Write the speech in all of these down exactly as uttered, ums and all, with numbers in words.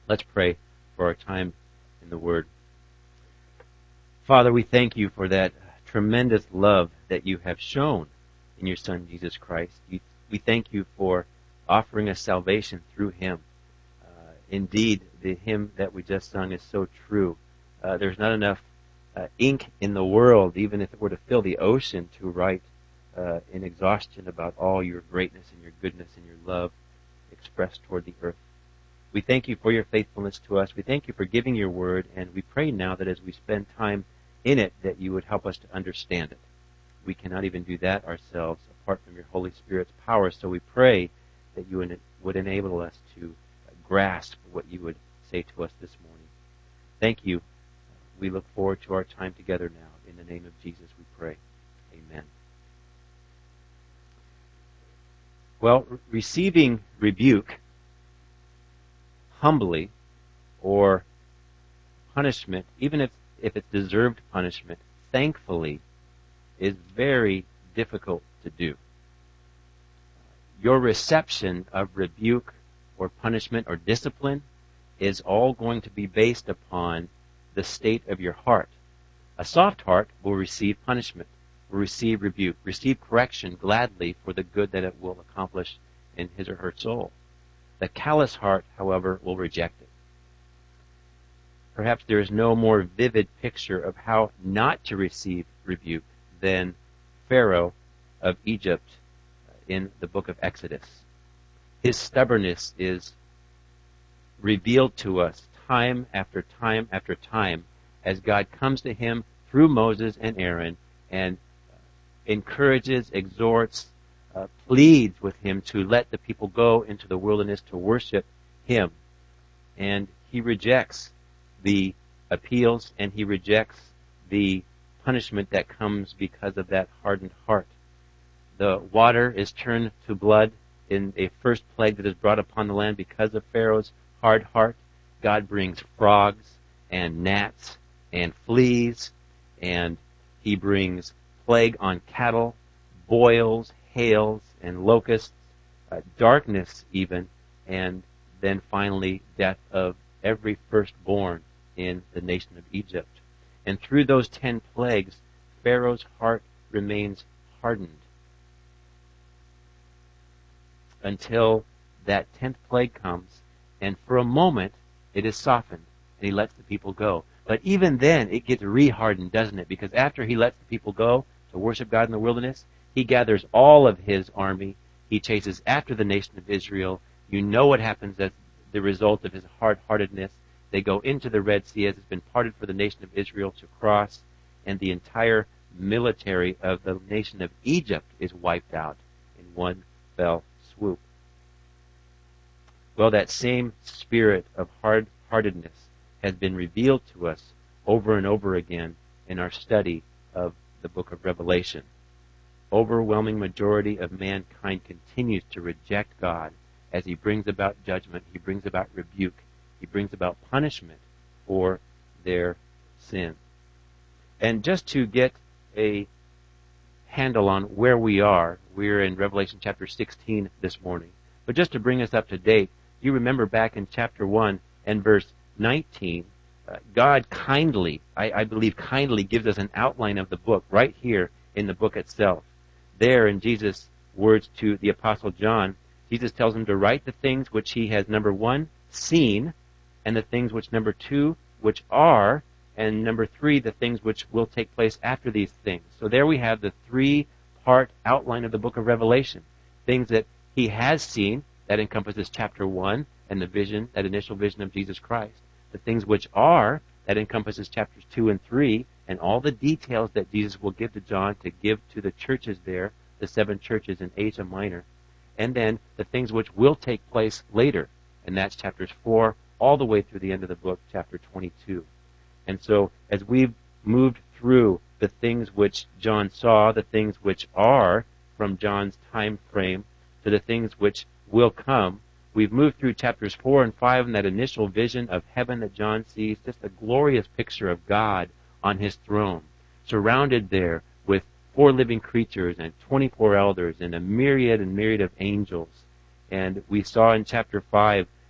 Let's pray for our time in the Word. Father, we thank you for that tremendous love that you have shown in your Son, Jesus Christ. We thank you for offering us salvation through him. Uh, indeed, the hymn that we just sung is so true. Uh, there's not enough uh, ink in the world, even if it were to fill the ocean, to write uh, in exhaustion about all your greatness and your goodness and your love expressed toward the earth. We thank you for your faithfulness to us. We thank you for giving your word, and we pray now that as we spend time in it, that you would help us to understand it. We cannot even do that ourselves apart from your Holy Spirit's power, so we pray that you would enable us to grasp what you would say to us this morning. Thank you. We look forward to our time together now. In the name of Jesus we pray. Amen. Well, receiving rebuke humbly or punishment, even if, if it's deserved punishment, thankfully, is very difficult to do. Your reception of rebuke or punishment or discipline is all going to be based upon the state of your heart. A soft heart will receive punishment, will receive rebuke, receive correction gladly for the good that it will accomplish in his or her soul. The callous heart, however, will reject it. Perhaps there is no more vivid picture of how not to receive rebuke than Pharaoh of Egypt in the book of Exodus. His stubbornness is revealed to us time after time after time as God comes to him through Moses and Aaron and encourages, exhorts, uh, pleads with him to let the people go into the wilderness to worship him. And he rejects the appeals and he rejects the punishment that comes because of that hardened heart. The water is turned to blood in a first plague that is brought upon the land because of Pharaoh's hard heart. God brings frogs and gnats and fleas, and he brings plague on cattle, boils, hails, and locusts, uh, darkness even, and then finally death of every firstborn in the nation of Egypt. And through those ten plagues, Pharaoh's heart remains hardened until that tenth plague comes, and for a moment it is softened, and he lets the people go. But even then, it gets re-hardened, doesn't it? Because after he lets the people go to worship God in the wilderness, he gathers all of his army. He chases after the nation of Israel. You know what happens as the result of his hard-heartedness. They go into the Red Sea as it's been parted for the nation of Israel to cross, and the entire military of the nation of Egypt is wiped out in one fell swoop. Well, that same spirit of hard-heartedness has been revealed to us over and over again in our study of the book of Revelation. Overwhelming majority of mankind continues to reject God as he brings about judgment, he brings about rebuke, he brings about punishment for their sin. And just to get a handle on where we are, we're in Revelation chapter sixteen this morning. But just to bring us up to date, you remember back in chapter one and verse nineteen, uh, God kindly, I, I believe kindly, gives us an outline of the book right here in the book itself. There in Jesus' words to the Apostle John, Jesus tells him to write the things which he has, number one, seen, and the things which, number two, which are, and number three, the things which will take place after these things. So there we have the three-part outline of the book of Revelation. Things that he has seen, that encompasses chapter one, and the vision, that initial vision of Jesus Christ. The things which are, that encompasses chapters two and three, and all the details that Jesus will give to John to give to the churches there, the seven churches in Asia Minor. And then the things which will take place later, and that's chapters four all the way through the end of the book, chapter twenty-two. And so as we've moved through the things which John saw, the things which are from John's time frame, to the things which will come, we've moved through chapters four and five in that initial vision of heaven that John sees, just a glorious picture of God on his throne, surrounded there with four living creatures and twenty-four elders and a myriad and myriad of angels. And we saw in chapter five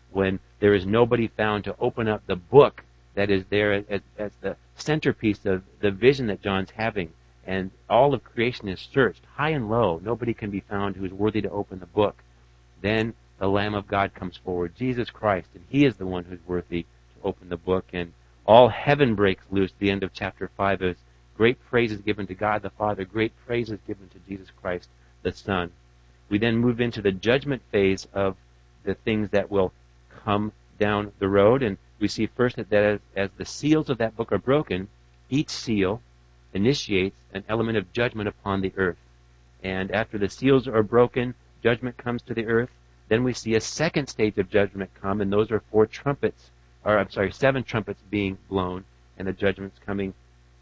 when there is nobody found to open up the book that is there as, as the centerpiece of the vision that John's having. And all of creation is searched, high and low. Nobody can be found who is worthy to open the book. Then the Lamb of God comes forward, Jesus Christ, and He is the one who's worthy to open the book. And all heaven breaks loose at the end of chapter five as great praise is given to God the Father, great praise is given to Jesus Christ the Son. We then move into the judgment phase of the things that will come down the road, and we see first that as, as the seals of that book are broken, each seal initiates an element of judgment upon the earth. And after the seals are broken, judgment comes to the earth. Then we see a second stage of judgment come, and those are four trumpets, or I'm sorry, seven trumpets being blown, and the judgment's coming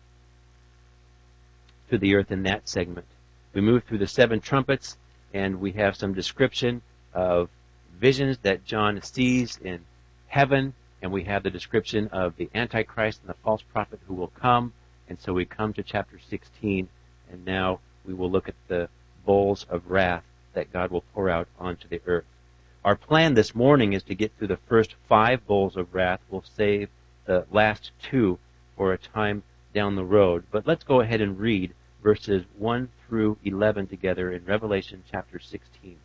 to the earth in that segment. We move through the seven trumpets, and we have some description of visions that John sees in heaven, and we have the description of the Antichrist and the false prophet who will come. And so we come to chapter sixteen, and now we will look at the bowls of wrath that God will pour out onto the earth. Our plan this morning is to get through the first five bowls of wrath. We'll save the last two for a time down the road. But let's go ahead and read verses one through eleven together in Revelation chapter sixteen.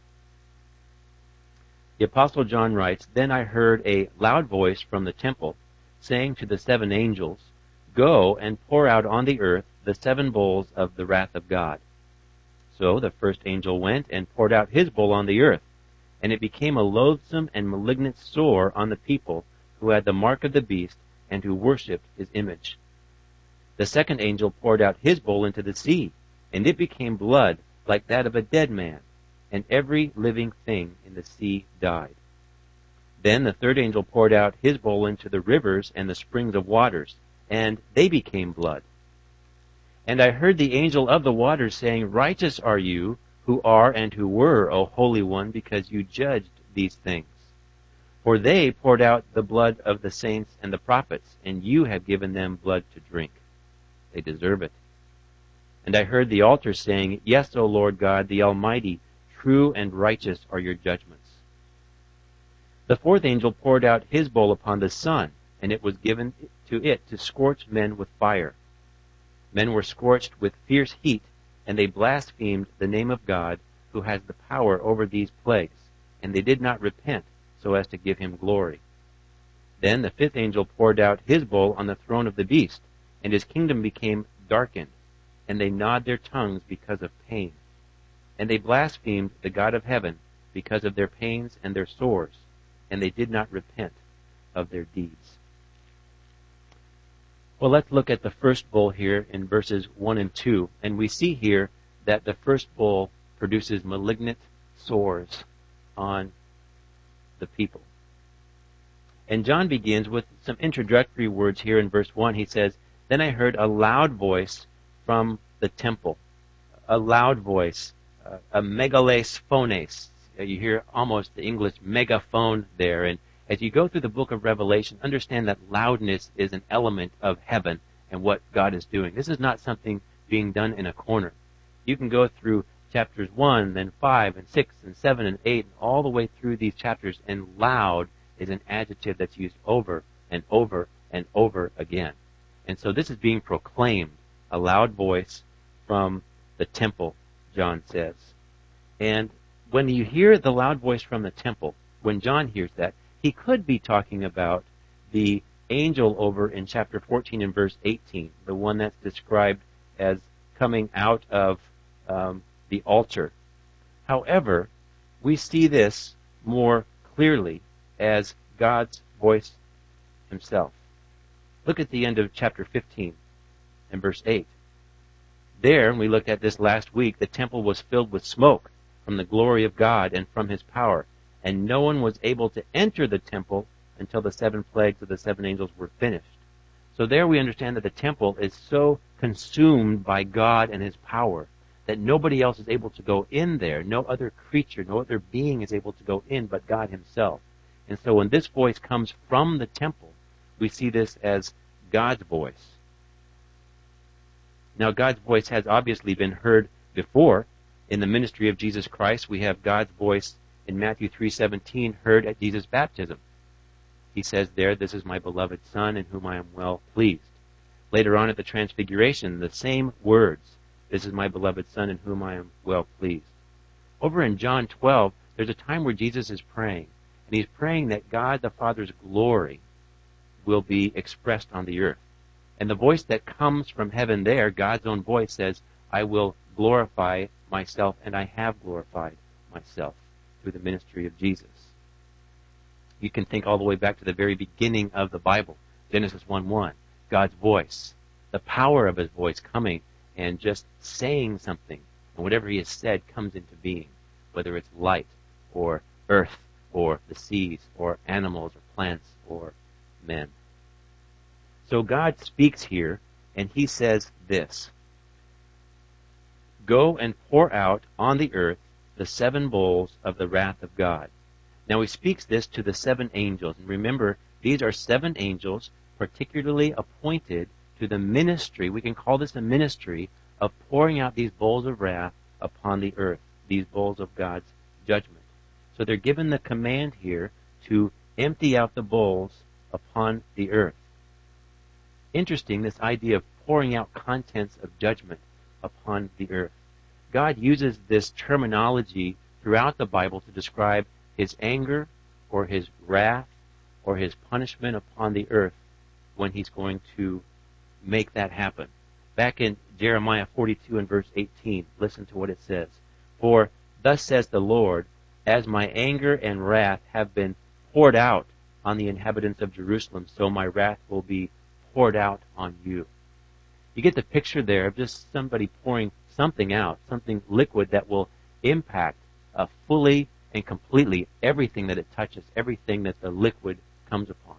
The Apostle John writes, "Then I heard a loud voice from the temple, saying to the seven angels, 'Go and pour out on the earth the seven bowls of the wrath of God.' So the first angel went and poured out his bowl on the earth, and it became a loathsome and malignant sore on the people who had the mark of the beast and who worshipped his image. The second angel poured out his bowl into the sea, and it became blood like that of a dead man, and every living thing in the sea died. Then the third angel poured out his bowl into the rivers and the springs of waters, and they became blood. And I heard the angel of the waters saying, 'Righteous are you, who are and who were, O Holy One, because you judged these things. For they poured out the blood of the saints and the prophets, and you have given them blood to drink. They deserve it.' And I heard the altar saying, 'Yes, O Lord God, the Almighty, true and righteous are your judgments.' The fourth angel poured out his bowl upon the sun, and it was given to it to scorch men with fire. Men were scorched with fierce heat, and they blasphemed the name of God, who has the power over these plagues, and they did not repent so as to give him glory. Then the fifth angel poured out his bowl on the throne of the beast, and his kingdom became darkened, and they gnawed their tongues because of pain. And they blasphemed the God of heaven because of their pains and their sores, and they did not repent of their deeds." Well, let's look at the first bowl here in verses one and two, and we see here that the first bowl produces malignant sores on the people. And John begins with some introductory words here in verse one. He says, "Then I heard a loud voice from the temple." A loud voice, uh, a megales phones. Uh, you hear almost the English megaphone there. And as you go through the book of Revelation, understand that loudness is an element of heaven and what God is doing. This is not something being done in a corner. You can go through chapters one, then five, and six, and seven, and eight, and all the way through these chapters, and loud is an adjective that's used over and over and over again. And so this is being proclaimed, a loud voice from the temple, John says. And when you hear the loud voice from the temple, when John hears that, he could be talking about the angel over in chapter fourteen and verse eighteen, the one that's described as coming out of um, the altar. However, we see this more clearly as God's voice himself. Look at the end of chapter fifteen and verse eight. There, and we looked at this last week, the temple was filled with smoke from the glory of God and from his power, and no one was able to enter the temple until the seven plagues of the seven angels were finished. So there we understand that the temple is so consumed by God and his power that nobody else is able to go in there. No other creature, no other being is able to go in but God himself. And so when this voice comes from the temple, we see this as God's voice. Now, God's voice has obviously been heard before. In the ministry of Jesus Christ, we have God's voice in Matthew three seventeen heard at Jesus' baptism. He says there, "This is my beloved Son in whom I am well pleased." Later on at the Transfiguration, the same words, "This is my beloved Son in whom I am well pleased." Over in John twelve, there's a time where Jesus is praying, and he's praying that God the Father's glory will be expressed on the earth. And the voice that comes from heaven there, God's own voice, says, "I will glorify myself, and I have glorified myself," through the ministry of Jesus. You can think all the way back to the very beginning of the Bible, Genesis one one, God's voice, the power of his voice coming and just saying something, and whatever he has said comes into being, whether it's light or earth or the seas or animals or plants or men. So God speaks here, and he says this, "Go and pour out on the earth the seven bowls of the wrath of God." Now he speaks this to the seven angels. And remember, these are seven angels particularly appointed to the ministry, we can call this a ministry, of pouring out these bowls of wrath upon the earth, these bowls of God's judgment. So they're given the command here to empty out the bowls upon the earth. Interesting, this idea of pouring out contents of judgment upon the earth. God uses this terminology throughout the Bible to describe his anger or his wrath or his punishment upon the earth when he's going to make that happen. Back in Jeremiah forty-two and verse eighteen, listen to what it says. "For thus says the Lord, as my anger and wrath have been poured out on the inhabitants of Jerusalem, so my wrath will be poured out on you." You get the picture there of just somebody pouring something out, something liquid that will impact uh, fully and completely everything that it touches, everything that the liquid comes upon.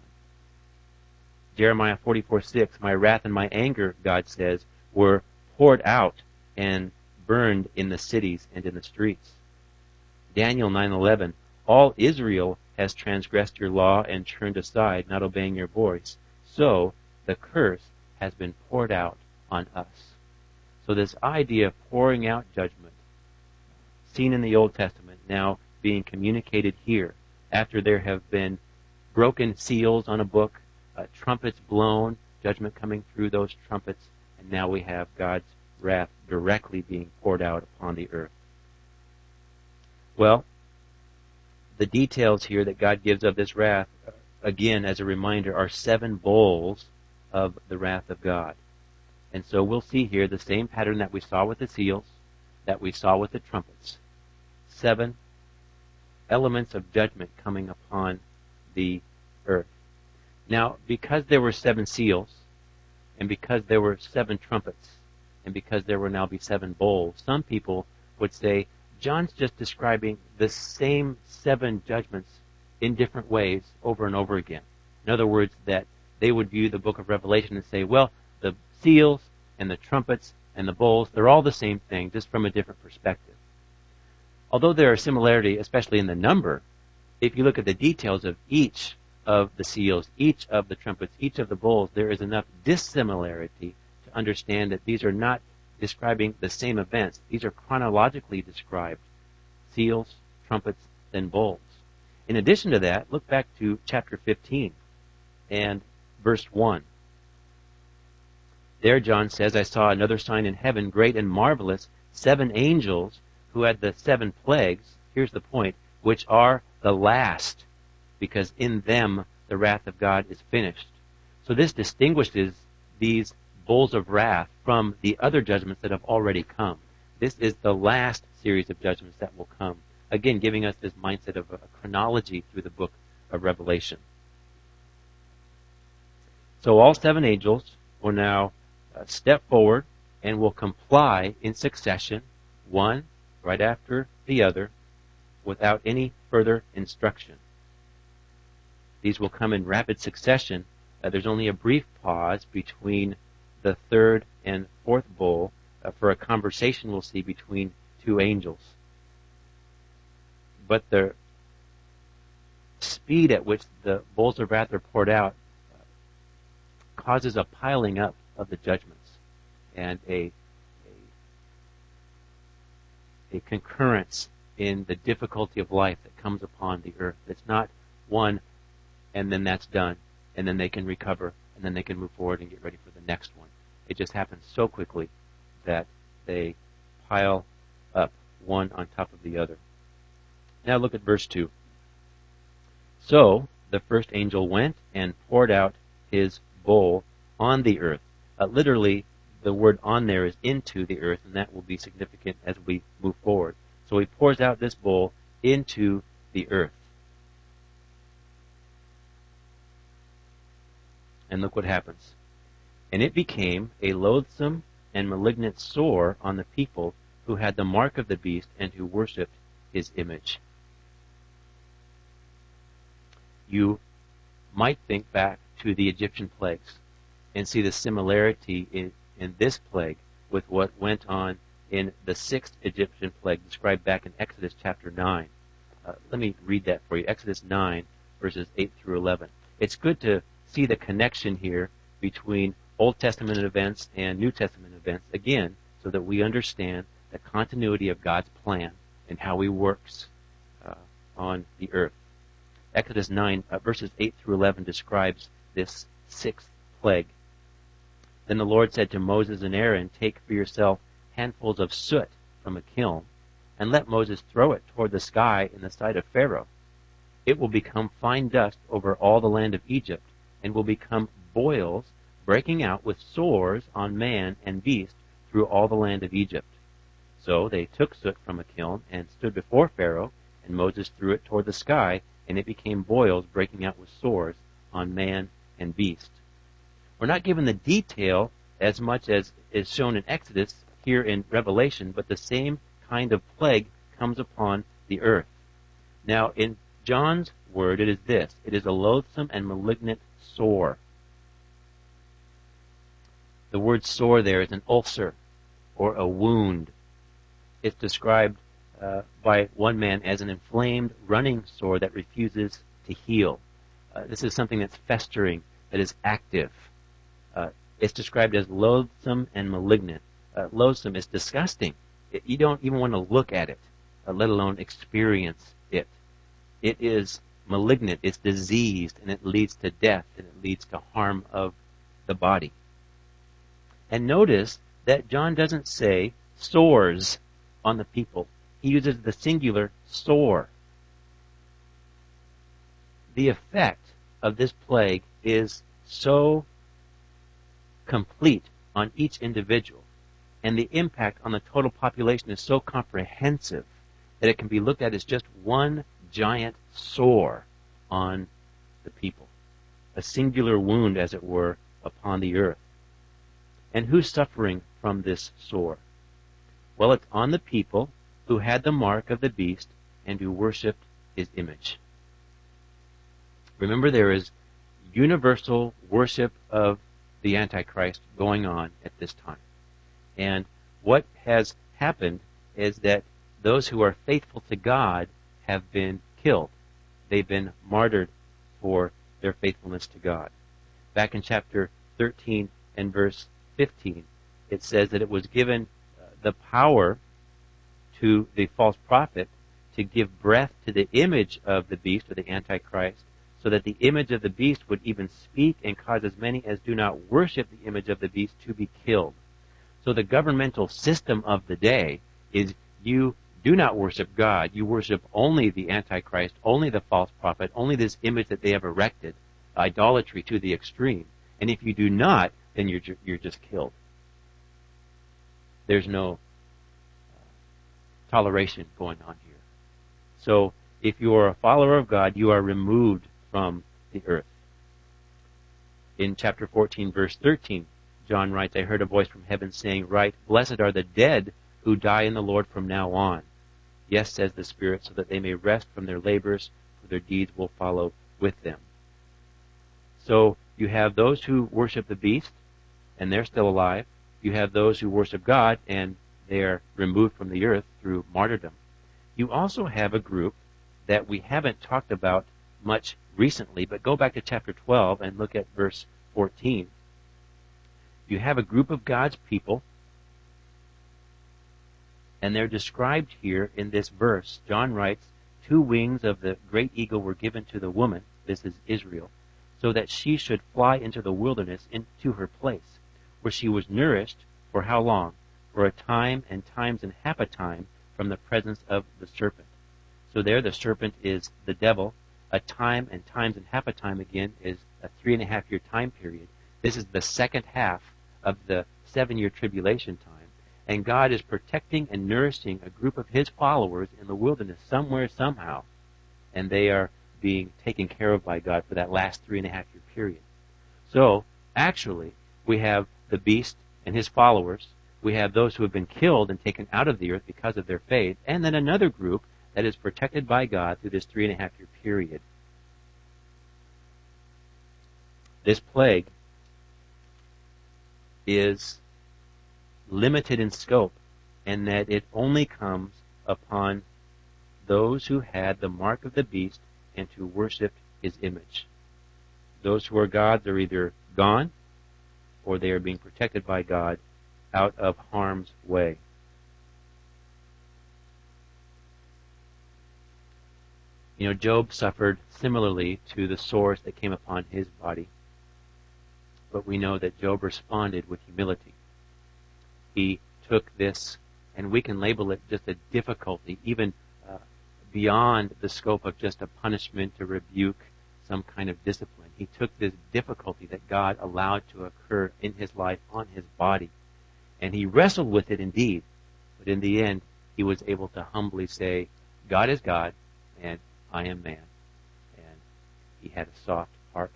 Jeremiah forty-four six, "My wrath and my anger," God says, "were poured out and burned in the cities and in the streets." Daniel nine eleven, "All Israel has transgressed your law and turned aside, not obeying your voice. So the curse has been poured out on us." So this idea of pouring out judgment, seen in the Old Testament, now being communicated here, after there have been broken seals on a book, uh, trumpets blown, judgment coming through those trumpets, and now we have God's wrath directly being poured out upon the earth. Well, the details here that God gives of this wrath, again, as a reminder, are seven bowls of the wrath of God. And so we'll see here the same pattern that we saw with the seals, that we saw with the trumpets. Seven elements of judgment coming upon the earth. Now, because there were seven seals, and because there were seven trumpets, and because there will now be seven bowls, some people would say, John's just describing the same seven judgments in different ways over and over again. In other words, that they would view the book of Revelation and say, well, the seals and the trumpets and the bowls, they're all the same thing, just from a different perspective. Although there are similarity, especially in the number, if you look at the details of each of the seals, each of the trumpets, each of the bowls, there is enough dissimilarity to understand that these are not describing the same events. These are chronologically described. Seals, trumpets, then bowls. In addition to that, look back to chapter fifteen and verse one. There John says, "I saw another sign in heaven, great and marvelous, seven angels who had the seven plagues," here's the point, "which are the last, because in them the wrath of God is finished." So this distinguishes these bowls of wrath from the other judgments that have already come. This is the last series of judgments that will come. Again, giving us this mindset of a chronology through the book of Revelation. So all seven angels will now uh, step forward and will comply in succession, one right after the other, without any further instruction. These will come in rapid succession. Uh, there's only a brief pause between the third and fourth bowl uh, for a conversation we'll see between two angels. But the speed at which the bowls of wrath are poured out uh, causes a piling up of the judgments and a, a, a concurrence in the difficulty of life that comes upon the earth. It's not one and then that's done, and then they can recover, and then they can move forward and get ready for the next one. It just happens so quickly that they pile up one on top of the other. Now look at verse two. So the first angel went and poured out his bowl on the earth. Uh, literally, the word on there is into the earth, and that will be significant as we move forward. So he pours out this bowl into the earth. And look what happens. And it became a loathsome and malignant sore on the people who had the mark of the beast and who worshipped his image. You might think back to the Egyptian plagues and see the similarity in, in this plague with what went on in the sixth Egyptian plague described back in Exodus chapter nine. Uh, let me read that for you. Exodus nine, verses eight through eleven. It's good to see the connection here between Old Testament events and New Testament events, again, so that we understand the continuity of God's plan and how he works uh, on the earth. Exodus nine, uh, verses eight through eleven describes this sixth plague. Then the Lord said to Moses and Aaron, "Take for yourself handfuls of soot from a kiln, and let Moses throw it toward the sky in the sight of Pharaoh. It will become fine dust over all the land of Egypt, and will become boils breaking out with sores on man and beast through all the land of Egypt." So they took soot from a kiln and stood before Pharaoh, and Moses threw it toward the sky, and it became boils breaking out with sores on man and beast. We're not given the detail as much as is shown in Exodus here in Revelation, but the same kind of plague comes upon the earth. Now, in John's word, it is this. It is a loathsome and malignant sore. The word sore there is an ulcer or a wound. It's described uh, by one man as an inflamed, running sore that refuses to heal. Uh, this is something that's festering, that is active. Uh, it's described as loathsome and malignant. Uh, loathsome is disgusting. It, you don't even want to look at it, uh, let alone experience it. It is malignant, it's diseased, and it leads to death, and it leads to harm of the body. And notice that John doesn't say sores on the people. He uses the singular sore. The effect of this plague is so complete on each individual, and the impact on the total population is so comprehensive that it can be looked at as just one giant sore on the people. A singular wound, as it were, upon the earth. And who's suffering from this sore? Well, it's on the people who had the mark of the beast and who worshipped his image. Remember, there is universal worship of the Antichrist going on at this time. And what has happened is that those who are faithful to God have been killed. They've been martyred for their faithfulness to God. Back in chapter thirteen and verse fifteen, it says that it was given uh, the power to the false prophet to give breath to the image of the beast, or the Antichrist, so that the image of the beast would even speak and cause as many as do not worship the image of the beast to be killed. So the governmental system of the day is you do not worship God. You worship only the Antichrist, only the false prophet, only this image that they have erected, idolatry to the extreme. And if you do not, then you're, ju- you're just killed. There's no uh, toleration going on here. So if you are a follower of God, you are removed from the earth. In chapter fourteen, verse thirteen, John writes, "I heard a voice from heaven saying, 'Write, blessed are the dead who die in the Lord from now on. Yes, says the Spirit, so that they may rest from their labors, for their deeds will follow with them.'" So you have those who worship the beast, and they're still alive. You have those who worship God, and they're removed from the earth through martyrdom. You also have a group that we haven't talked about much recently, but go back to chapter twelve and look at verse fourteen. You have a group of God's people, and they're described here in this verse. John writes, "Two wings of the great eagle were given to the woman, this is Israel, so that she should fly into the wilderness into her place, where she was nourished for how long? For a time and times and half a time from the presence of the serpent. So there the serpent is the devil. A time and times and half a time again is a three and a half year time period. This is the second half of the seven year tribulation time. And God is protecting and nourishing a group of His followers in the wilderness somewhere, somehow. And they are being taken care of by God for that last three and a half year period. So, actually, we have the beast and his followers. We have those who have been killed and taken out of the earth because of their faith. And then another group that is protected by God through this three and a half year period. This plague is limited in scope, and that it only comes upon those who had the mark of the beast and who worshipped his image. Those who are God's are either gone or they are being protected by God out of harm's way. You know, Job suffered similarly to the sores that came upon his body. But we know that Job responded with humility. He took this, and we can label it just a difficulty, even uh, beyond the scope of just a punishment, a rebuke, some kind of discipline. He took this difficulty that God allowed to occur in his life on his body, and he wrestled with it indeed. But in the end, he was able to humbly say, God is God, and I am man. And he had a soft heart.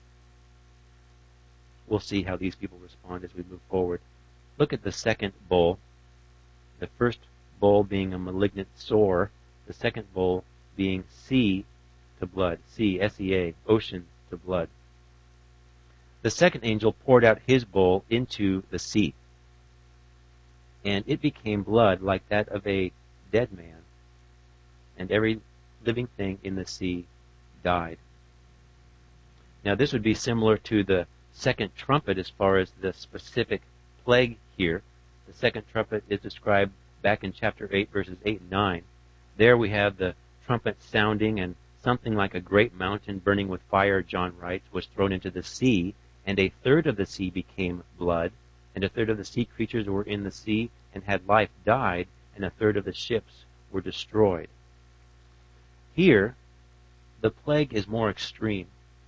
We'll see how these people respond as we move forward. Look at the second bowl. The first bowl being a malignant sore. The second bowl being sea to blood. Sea, S E A, ocean to blood. The second angel poured out his bowl into the sea, and it became blood like that of a dead man, and every living thing in the sea died. Now this would be similar to the second trumpet as far as the specific plague here. The second trumpet is described back in chapter eight, verses eight and nine. There we have the trumpet sounding, and something like a great mountain burning with fire, John writes, was thrown into the sea, and a third of the sea became blood, and a third of the sea creatures who were in the sea and had life died, and a third of the ships were destroyed. Here, the plague is more extreme.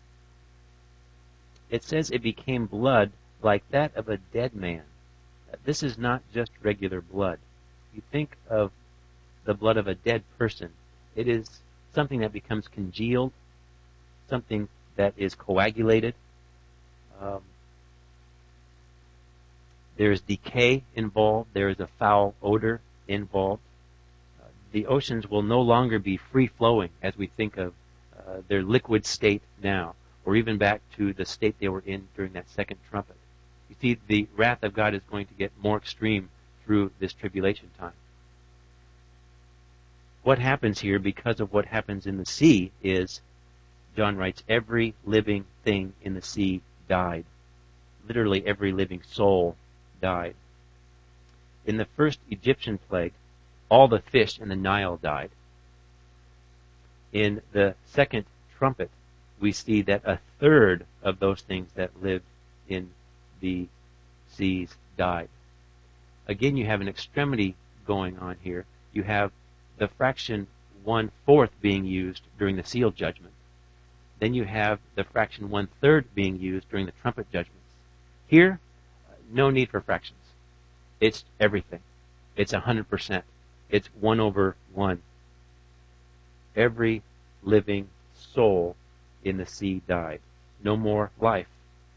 It says it became blood like that of a dead man. This is not just regular blood. You think of the blood of a dead person. It is something that becomes congealed, something that is coagulated. Um, there is decay involved. There is a foul odor involved. Uh, the oceans will no longer be free-flowing as we think of uh, their liquid state now, or even back to the state they were in during that second trumpet. You see, the wrath of God is going to get more extreme through this tribulation time. What happens here, because of what happens in the sea, is, John writes, every living thing in the sea died. Literally every living soul died. In the first Egyptian plague, all the fish in the Nile died. In the second trumpet, we see that a third of those things that lived in the seas died. Again, you have an extremity going on here. You have the fraction one-fourth being used during the seal judgment. Then you have the fraction one-third being used during the trumpet judgments. Here, no need for fractions. It's everything. It's one hundred percent. It's one over one. Every living soul in the sea died. No more life.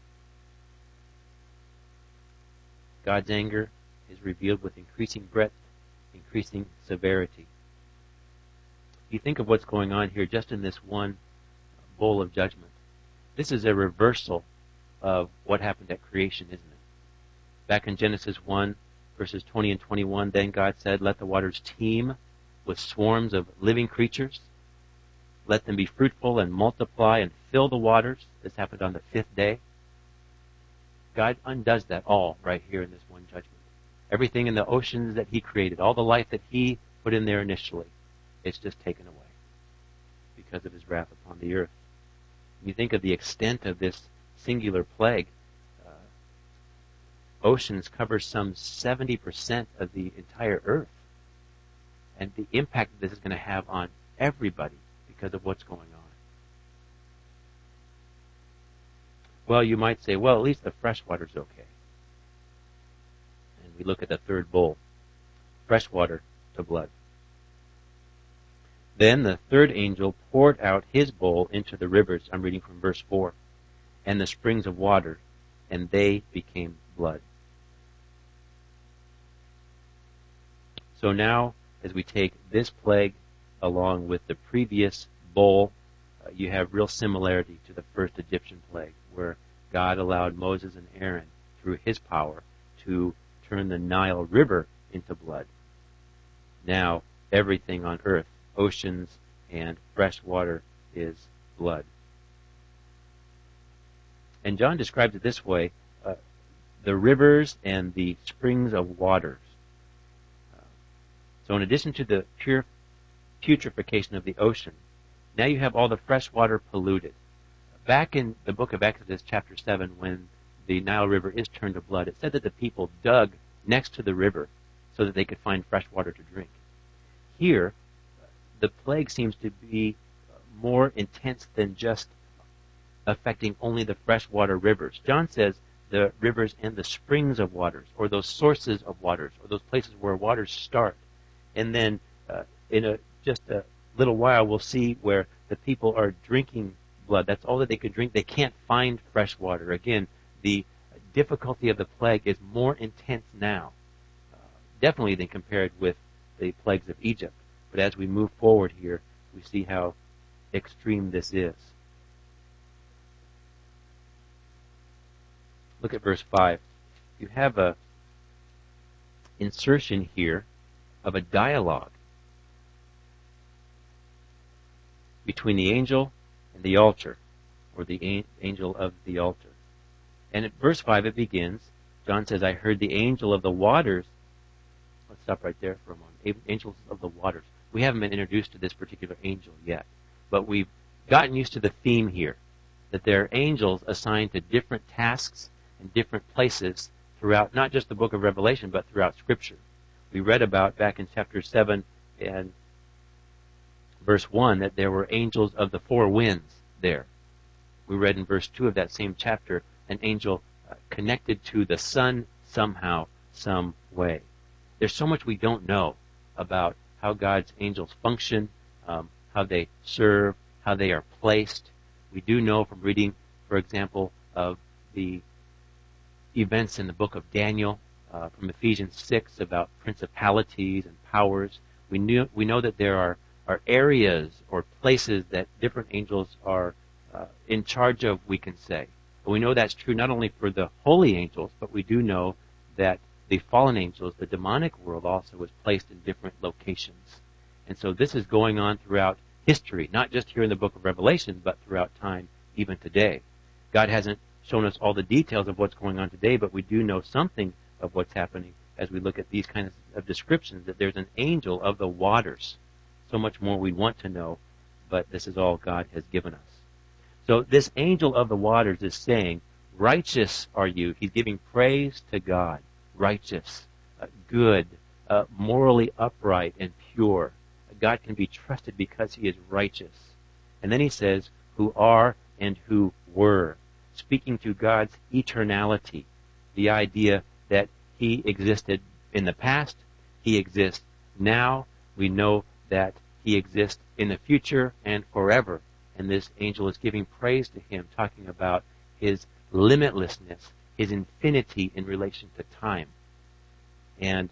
God's anger is revealed with increasing breadth, increasing severity. You think of what's going on here just in this one bowl of judgment. This is a reversal of what happened at creation, isn't it? Back in Genesis one, verses twenty and twenty-one, then God said, let the waters teem with swarms of living creatures. Let them be fruitful and multiply and fill the waters. This happened on the fifth day. God undoes that all right here in this one judgment. Everything in the oceans that He created, all the life that He put in there initially, it's just taken away because of His wrath upon the earth. You think of the extent of this singular plague. Uh, oceans cover some seventy percent of the entire earth. And the impact that this is going to have on everybody because of what's going on. Well, you might say, well, at least the fresh water's okay. And we look at the third bowl. Fresh water to blood. Then the third angel poured out his bowl into the rivers, I'm reading from verse four, and the springs of water, and they became blood. So now, as we take this plague along with the previous bowl, uh, you have real similarity to the first Egyptian plague, where God allowed Moses and Aaron, through his power, to turn the Nile River into blood. Now, everything on earth, oceans and fresh water, is blood. And John describes it this way, uh, the rivers and the springs of waters. Uh, so in addition to the pure putrefaction of the ocean, now you have all the fresh water polluted. Back in the book of Exodus, chapter seven, when the Nile River is turned to blood, it said that the people dug next to the river so that they could find fresh water to drink. Here, the plague seems to be more intense than just affecting only the freshwater rivers. John says the rivers and the springs of waters, or those sources of waters, or those places where waters start. And then uh, in a just a little while, we'll see where the people are drinking blood. That's all that they could drink. They can't find fresh water. Again, the difficulty of the plague is more intense now, uh, definitely than compared with the plagues of Egypt. But as we move forward here, we see how extreme this is. Look at verse five. You have a insertion here of a dialogue between the angel and the altar, or the angel of the altar. And at verse five it begins, John says, I heard the angel of the waters. Let's stop right there for a moment. Angels of the waters. We haven't been introduced to this particular angel yet, but we've gotten used to the theme here, that there are angels assigned to different tasks and different places throughout not just the book of Revelation, but throughout Scripture. We read about back in chapter seven and verse one that there were angels of the four winds there. We read in verse two of that same chapter an angel uh, connected to the sun somehow, some way. There's so much we don't know about how God's angels function, um, how they serve, how they are placed. We do know from reading, for example, of the events in the book of Daniel, uh, from Ephesians six, about principalities and powers. We knew, we know that there are, are areas or places that different angels are uh, in charge of, we can say. But we know that's true not only for the holy angels, but we do know that the fallen angels, the demonic world, also was placed in different locations. And so this is going on throughout history, not just here in the book of Revelation, but throughout time, even today. God hasn't shown us all the details of what's going on today, but we do know something of what's happening as we look at these kinds of descriptions, that there's an angel of the waters. So much more we want to know, but this is all God has given us. So this angel of the waters is saying, righteous are you. He's giving praise to God. Righteous, uh, good, uh, morally upright and pure. God can be trusted because he is righteous. And then he says, who are and who were, speaking to God's eternality, the idea that he existed in the past, he exists now, we know that he exists in the future and forever. And this angel is giving praise to him, talking about his limitlessness, his infinity in relation to time. And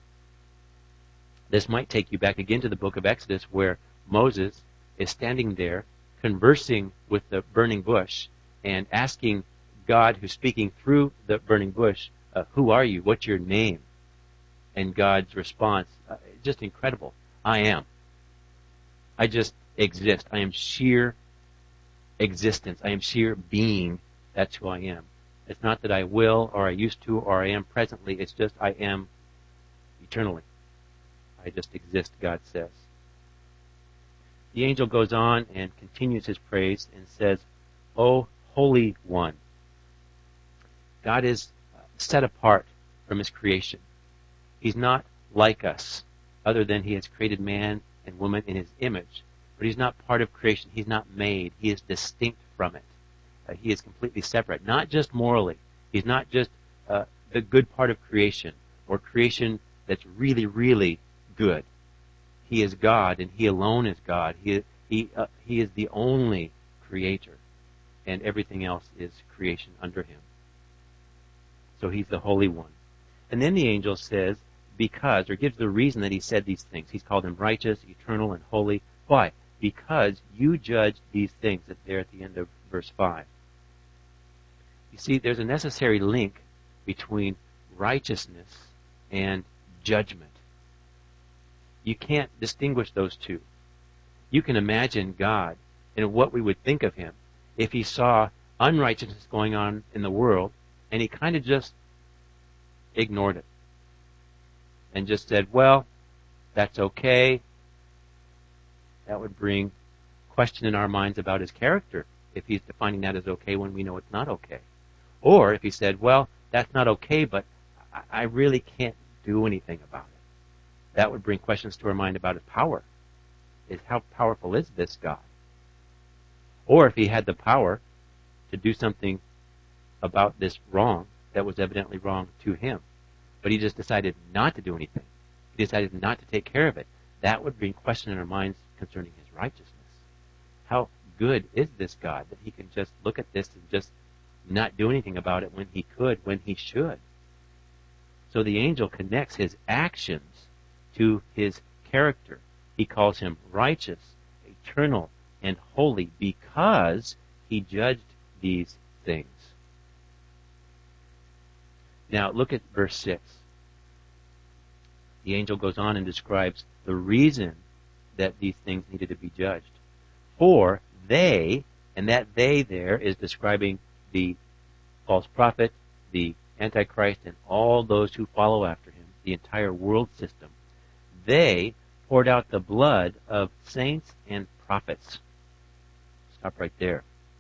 this might take you back again to the book of Exodus, where Moses is standing there conversing with the burning bush and asking God, who's speaking through the burning bush, uh, who are you? What's your name? And God's response, uh, just incredible. I am. I just exist. I am sheer existence. I am sheer being. That's who I am. It's not that I will, or I used to, or I am presently. It's just I am eternally. I just exist, God says. The angel goes on and continues his praise and says, O Holy One. God is set apart from his creation. He's not like us, other than he has created man and woman in his image. But he's not part of creation. He's not made. He is distinct from it. Uh, he is completely separate, not just morally. He's not just uh, the good part of creation, or creation that's really, really good. He is God, and he alone is God. He, he, uh, he is the only creator, and everything else is creation under him. So he's the Holy One. And then the angel says, because, or gives the reason that he said these things. He's called him righteous, eternal, and holy. Why? Because you judge these things. That's there at the end of verse five. You see, there's a necessary link between righteousness and judgment. You can't distinguish those two. You can imagine God and what we would think of him if he saw unrighteousness going on in the world and he kind of just ignored it and just said, well, that's okay. That would bring question in our minds about his character if he's defining that as okay when we know it's not okay. Or if he said, well, that's not okay, but I really can't do anything about it. That would bring questions to our mind about his power. Is how powerful is this God? Or if he had the power to do something about this wrong that was evidently wrong to him, but he just decided not to do anything. He decided not to take care of it. That would bring question in our minds concerning his righteousness. How good is this God that he can just look at this and just not do anything about it when he could, when he should? So the angel connects his actions to his character. He calls him righteous, eternal, and holy because he judged these things. Now look at verse six. The angel goes on and describes the reason that these things needed to be judged. For they, and that they there is describing the false prophet, the Antichrist, and all those who follow after him, the entire world system. They poured out the blood of saints and prophets. Stop right there.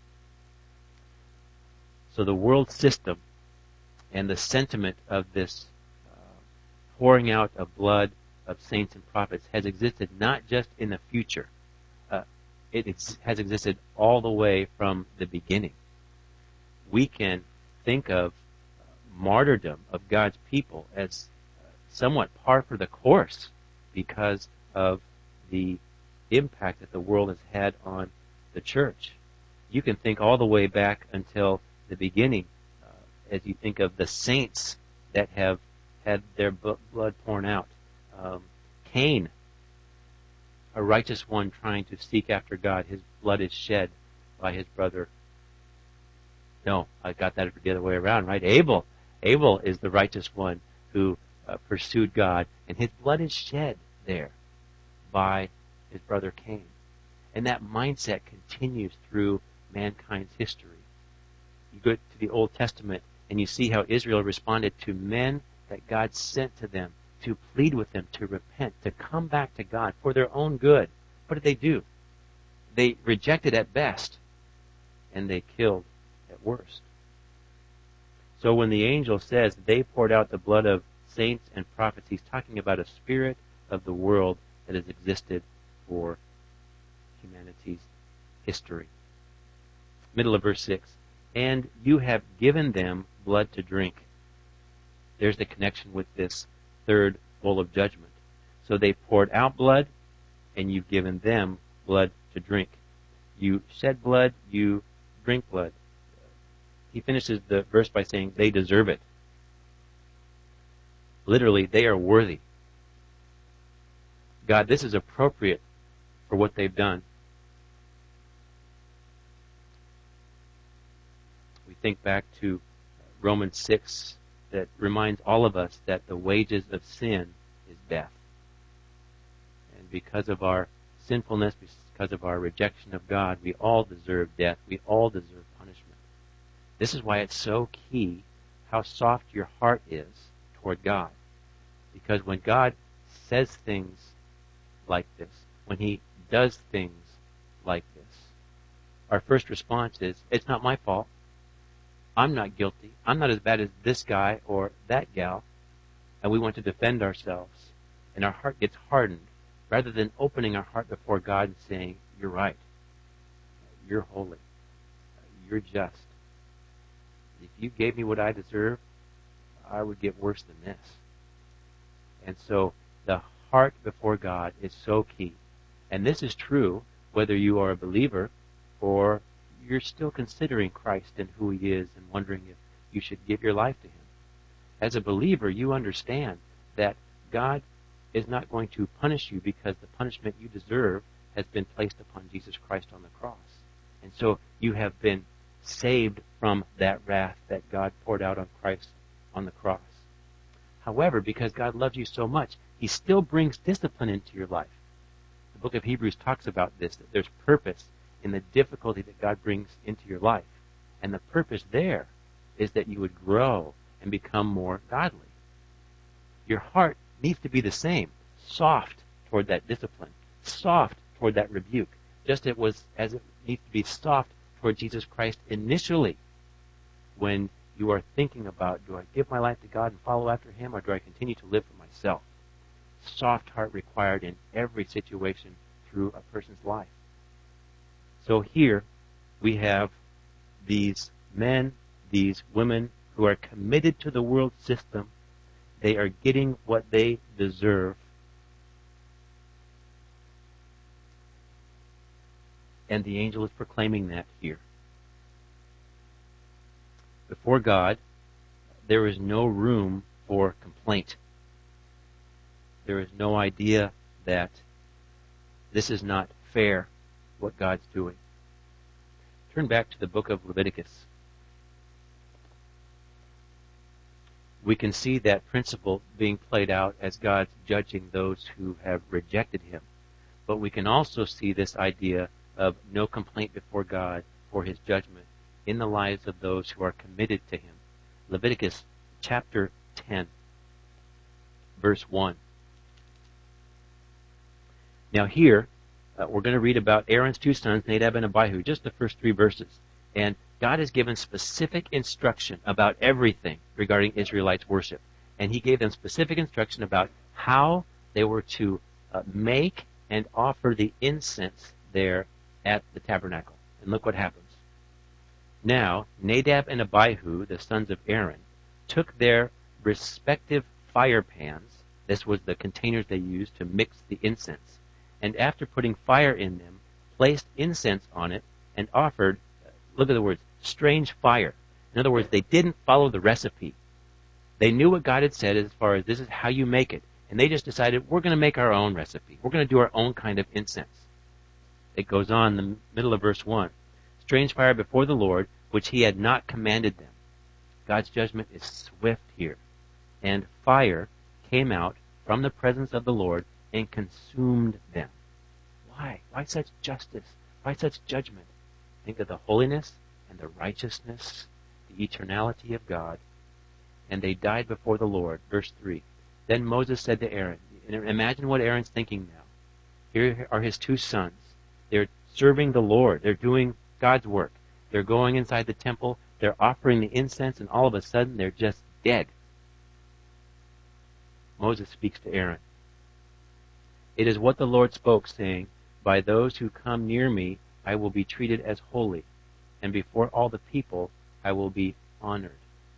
So the world system and the sentiment of this uh, pouring out of blood of saints and prophets has existed not just in the future. Uh, it ex- has existed all the way from the beginning. We can think of uh, martyrdom of God's people as uh, somewhat par for the course because of the impact that the world has had on the church. You can think all the way back until the beginning uh, as you think of the saints that have had their b- blood poured out. Um, Cain, a righteous one trying to seek after God, his blood is shed by his brother. No, I got that the other way around, right? Abel. Abel is the righteous one who uh, pursued God, and his blood is shed there by his brother Cain. And that mindset continues through mankind's history. You go to the Old Testament and you see how Israel responded to men that God sent to them to plead with them to repent, to come back to God for their own good. What did they do? They rejected at best, and they killed at worst. So when the angel says they poured out the blood of saints and prophets, he's talking about a spirit of the world that has existed for humanity's history. Middle of verse six. And you have given them blood to drink. There's the connection with this third bowl of judgment. So they poured out blood, and you've given them blood to drink. You shed blood, you drink blood. He finishes the verse by saying they deserve it. Literally, they are worthy. God, this is appropriate for what they've done. We think back to Romans six that reminds all of us that the wages of sin is death. And because of our sinfulness, because of our rejection of God, we all deserve death. We all deserve punishment. This is why it's so key how soft your heart is toward God. Because when God says things like this, when He does things like this, our first response is, it's not my fault. I'm not guilty. I'm not as bad as this guy or that gal. And we want to defend ourselves. And our heart gets hardened rather than opening our heart before God and saying, you're right. You're holy. You're just. If you gave me what I deserve, I would get worse than this. And so the heart before God is so key. And this is true whether you are a believer or you're still considering Christ and who He is and wondering if you should give your life to Him. As a believer, you understand that God is not going to punish you because the punishment you deserve has been placed upon Jesus Christ on the cross. And so you have been saved from that wrath that God poured out on Christ on the cross. However, because God loves you so much, He still brings discipline into your life. The book of Hebrews talks about this, that there's purpose in the difficulty that God brings into your life. And the purpose there is that you would grow and become more godly. Your heart needs to be the same, soft toward that discipline, soft toward that rebuke, just as it was as it needs to be soft toward Jesus Christ initially when you are thinking about, do I give my life to God and follow after Him, or do I continue to live for myself? Soft heart required in every situation through a person's life. So here we have these men, these women who are committed to the world system. They are getting what they deserve. And the angel is proclaiming that here. Before God, there is no room for complaint. There is no idea that this is not fair, what God's doing. Turn back to the book of Leviticus. We can see that principle being played out as God's judging those who have rejected Him. But we can also see this idea of no complaint before God for His judgment in the lives of those who are committed to Him. Leviticus chapter ten, verse one. Now here, uh, we're going to read about Aaron's two sons, Nadab and Abihu, just the first three verses. And God has given specific instruction about everything regarding Israelites' worship. And He gave them specific instruction about how they were to uh, make and offer the incense there at the tabernacle. And look what happens. Now, Nadab and Abihu, the sons of Aaron, took their respective fire pans. This was the containers they used to mix the incense. And after putting fire in them, placed incense on it and offered, look at the words, strange fire. In other words, they didn't follow the recipe. They knew what God had said as far as this is how you make it. And they just decided, we're going to make our own recipe. We're going to do our own kind of incense. It goes on in the middle of verse one. Strange fire before the Lord, which He had not commanded them. God's judgment is swift here. And fire came out from the presence of the Lord and consumed them. Why? Why such justice? Why such judgment? Think of the holiness and the righteousness, the eternality of God. And they died before the Lord. Verse three. Then Moses said to Aaron, imagine what Aaron's thinking now. Here are his two sons. They're serving the Lord. They're doing God's work. They're going inside the temple. They're offering the incense, and all of a sudden they're just dead. Moses speaks to Aaron. It is what the Lord spoke, saying, by those who come near me I will be treated as holy, and before all the people I will be honored.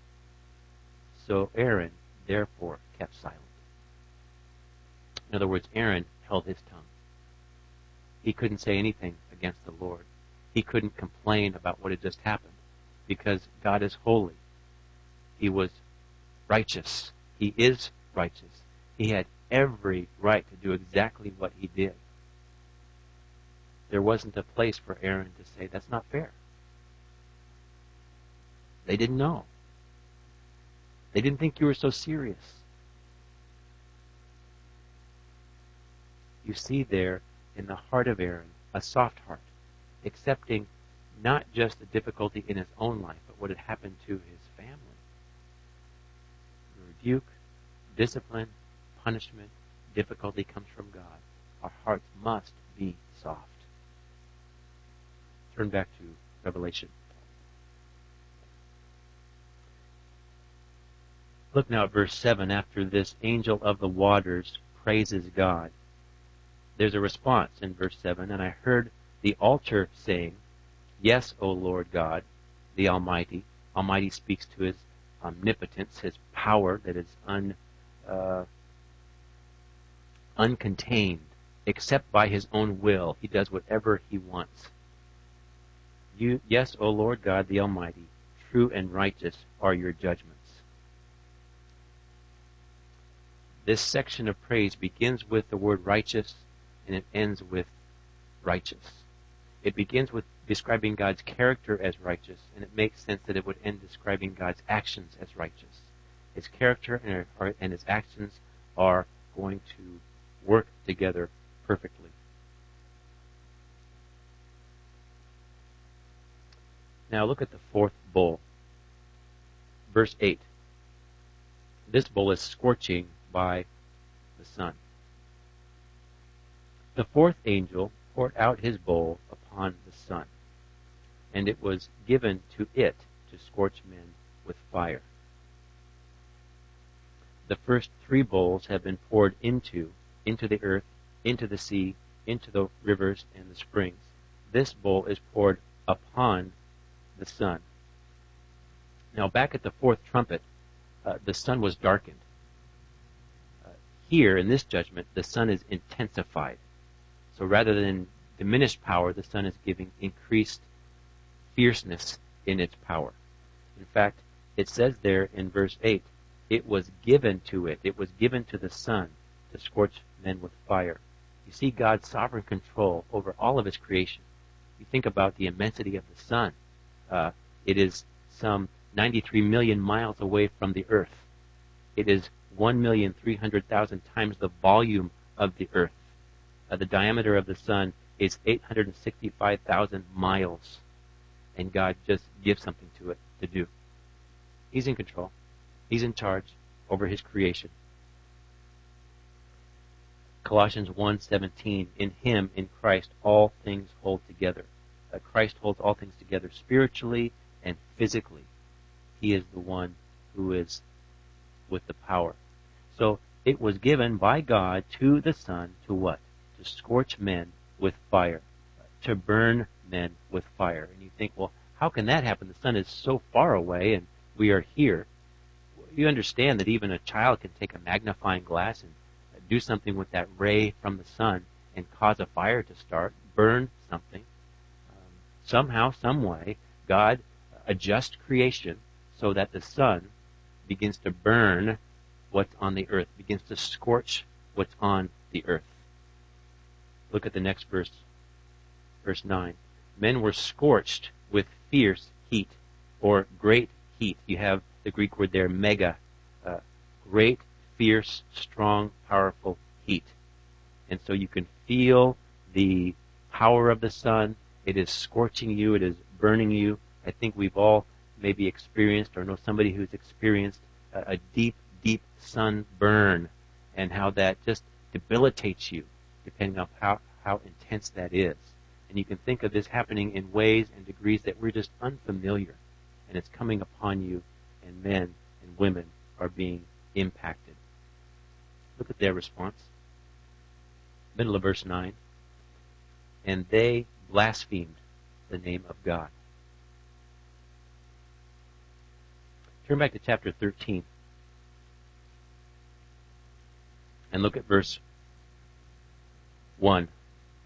So Aaron, therefore, kept silent. In other words, Aaron held his tongue. He couldn't say anything against the Lord. He couldn't complain about what had just happened, because God is holy. He was righteous. He is righteous. He had every right to do exactly what he did. There wasn't a place for Aaron to say, that's not fair. They didn't know. They didn't think you were so serious. You see there in the heart of Aaron a soft heart, accepting not just the difficulty in his own life, but what had happened to his family. Rebuke, discipline, punishment, difficulty comes from God. Our hearts must be soft. turn back to Revelation. Look now at verse seven. After this angel of the waters praises God, there's a response in verse seven. And I heard the altar saying, Yes, O Lord God, the Almighty. Almighty speaks to his omnipotence, his power that is un, uh, uncontained, except by his own will. He does whatever he wants. You, yes, O Lord God, the Almighty, true and righteous are your judgments. This section of praise begins with the word righteous, and it ends with righteous. It begins with describing God's character as righteous, and it makes sense that it would end describing God's actions as righteous. His character and, and his actions are going to work together perfectly. Now look at the fourth bowl. Verse eight. This bowl is scorching by the sun. The fourth angel poured out his bowl upon the sun, and it was given to it to scorch men with fire. The first three bowls have been poured into, into the earth, into the sea, into the rivers and the springs. This bowl is poured upon the sun. Now back at the fourth trumpet, uh, the sun was darkened. Uh, here, in this judgment, the sun is intensified. So rather than diminished power, the sun is giving increased fierceness in its power. In fact, it says there in verse eight, it was given to it. It was given to the sun to scorch men with fire. You see God's sovereign control over all of his creation. You think about the immensity of the sun. Uh, it is some ninety-three million miles away from the earth. It is one million three hundred thousand times the volume of the earth. Uh, the diameter of the sun is eight hundred sixty-five thousand miles. And God just gives something to it to do. He's in control. He's in charge over his creation. Colossians one seventeen, in him, in Christ, all things hold together. Uh, Christ holds all things together spiritually and physically. He is the one who is with the power. So it was given by God to the sun to what? To scorch men with fire. To burn men with fire. And you think, well, how can that happen? The sun is so far away and we are here. You understand that even a child can take a magnifying glass and do something with that ray from the sun and cause a fire to start, burn something. Um, somehow, some way, God adjusts creation so that the sun begins to burn what's on the earth, begins to scorch what's on the earth. Look at the next verse, verse nine. Men were scorched with fierce heat, or great heat. You have the Greek word there, mega, uh, great, fierce, strong, powerful heat. And so you can feel the power of the sun. It is scorching you. It is burning you. I think we've all maybe experienced or know somebody who's experienced a, a deep, deep sunburn and how that just debilitates you depending on how, how intense that is. And you can think of this happening in ways and degrees that we're just unfamiliar. And it's coming upon you, and men and women are being impacted. Look at their response. Middle of verse nine. And they blasphemed the name of God. Turn back to chapter thirteen. And look at verse one.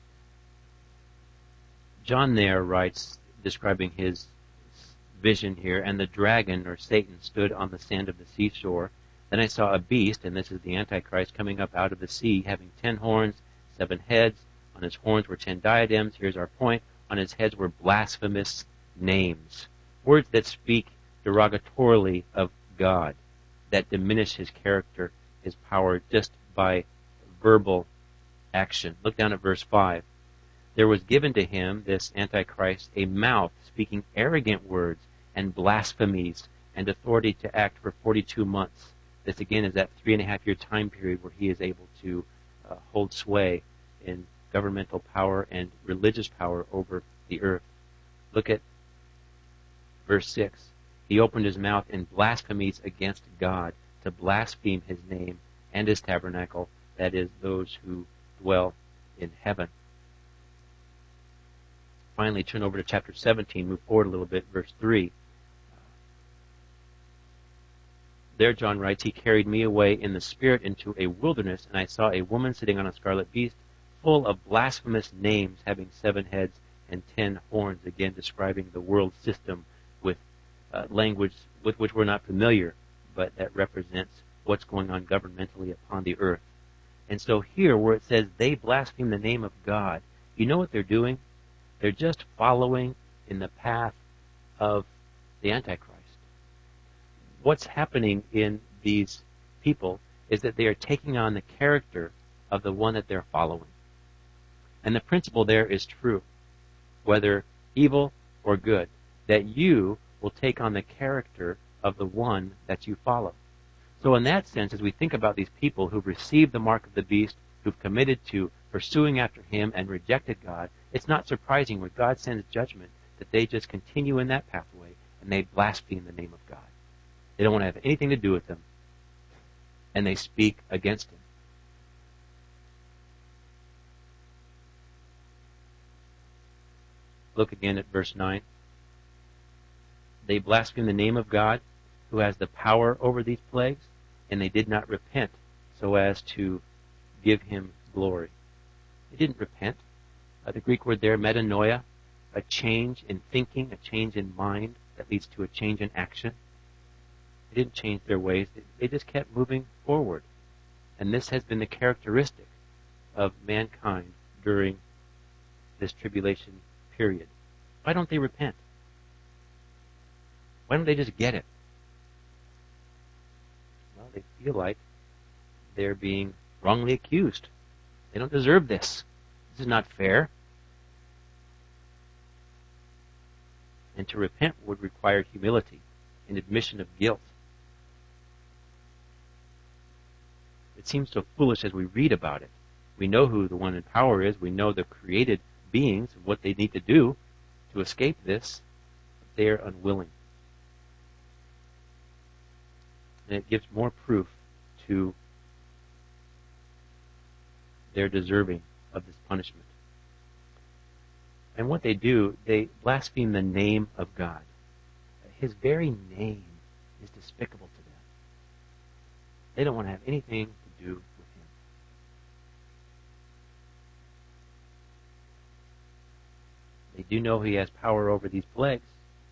John there writes, describing his vision here, and the dragon, or Satan, stood on the sand of the seashore. Then I saw a beast, and this is the Antichrist, coming up out of the sea, having ten horns, seven heads. On his horns were ten diadems. Here's our point. On his heads were blasphemous names. Words that speak derogatorily of God, that diminish his character, his power, just by verbal action. Look down at verse five. There was given to him, this Antichrist, a mouth speaking arrogant words and blasphemies and authority to act for forty-two months. This again is that three and a half year time period where he is able to uh, hold sway in governmental power and religious power over the earth. Look at verse six. He opened his mouth in blasphemies against God to blaspheme his name and his tabernacle, that is, those who dwell in heaven. Finally, turn over to chapter seventeen, move forward a little bit, verse three. There, John writes, he carried me away in the Spirit into a wilderness, and I saw a woman sitting on a scarlet beast, full of blasphemous names, having seven heads and ten horns, again describing the world system with uh, language with which we're not familiar, but that represents what's going on governmentally upon the earth. And so here, where it says they blaspheme the name of God, you know what they're doing? They're just following in the path of the Antichrist. What's happening in these people is that they are taking on the character of the one that they're following. And the principle there is true, whether evil or good, that you will take on the character of the one that you follow. So in that sense, as we think about these people who've received the mark of the beast, who've committed to pursuing after him and rejected God, it's not surprising when God sends judgment that they just continue in that pathway and they blaspheme the name of God. They don't want to have anything to do with him, and they speak against him. Look again at verse nine. They blaspheme the name of God, who has the power over these plagues, and they did not repent so as to give him glory. They didn't repent. Uh, the Greek word there, metanoia, a change in thinking, a change in mind that leads to a change in action. They didn't change their ways. They just kept moving forward. And this has been the characteristic of mankind during this tribulation period. Why don't they repent? Why don't they just get it? Well, they feel like they're being wrongly accused. They don't deserve this. This is not fair. And to repent would require humility and admission of guilt. It seems so foolish as we read about it. We know who the one in power is. We know the created beings and what they need to do to escape this. But they are unwilling. And it gives more proof to their deserving of this punishment. And what they do, they blaspheme the name of God. His very name is despicable to them. They don't want to have anything to do with him. They do know he has power over these plagues,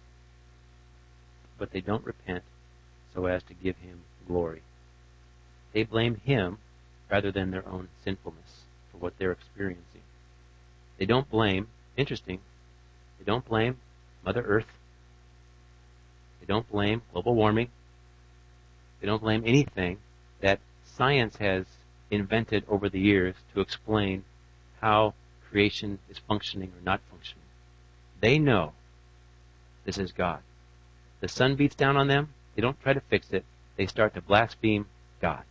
but they don't repent so as to give him glory. They blame him rather than their own sinfulness for what they're experiencing. They don't blame, interesting, they don't blame Mother Earth. They don't blame global warming. They don't blame anything that science has invented over the years to explain how creation is functioning or not functioning. They know this is God. The sun beats down on them. They don't try to fix it. They start to blaspheme God.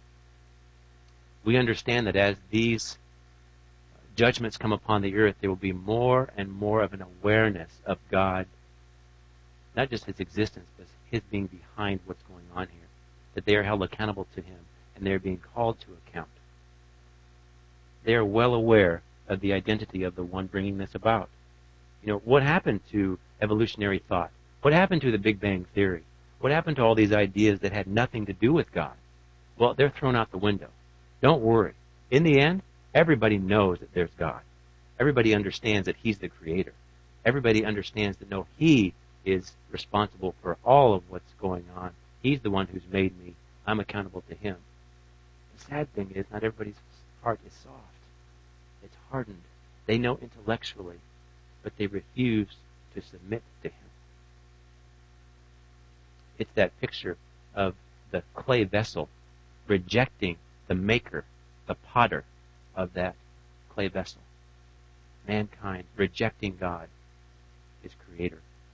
We understand that as these judgments come upon the earth, there will be more and more of an awareness of God, not just his existence, but his being behind what's going on here. That they are held accountable to him, and they are being called to account. They are well aware of the identity of the one bringing this about. You know, what happened to evolutionary thought? What happened to the Big Bang Theory? What happened to all these ideas that had nothing to do with God? Well, they're thrown out the window. Don't worry. In the end, everybody knows that there's God. Everybody understands that he's the creator. Everybody understands that, no, he is responsible for all of what's going on. He's the one who's made me. I'm accountable to him. The sad thing is, not everybody's heart is soft. It's hardened. They know intellectually, but they refuse to submit to him. It's that picture of the clay vessel rejecting the maker, the potter of that clay vessel. Mankind rejecting God, his creator.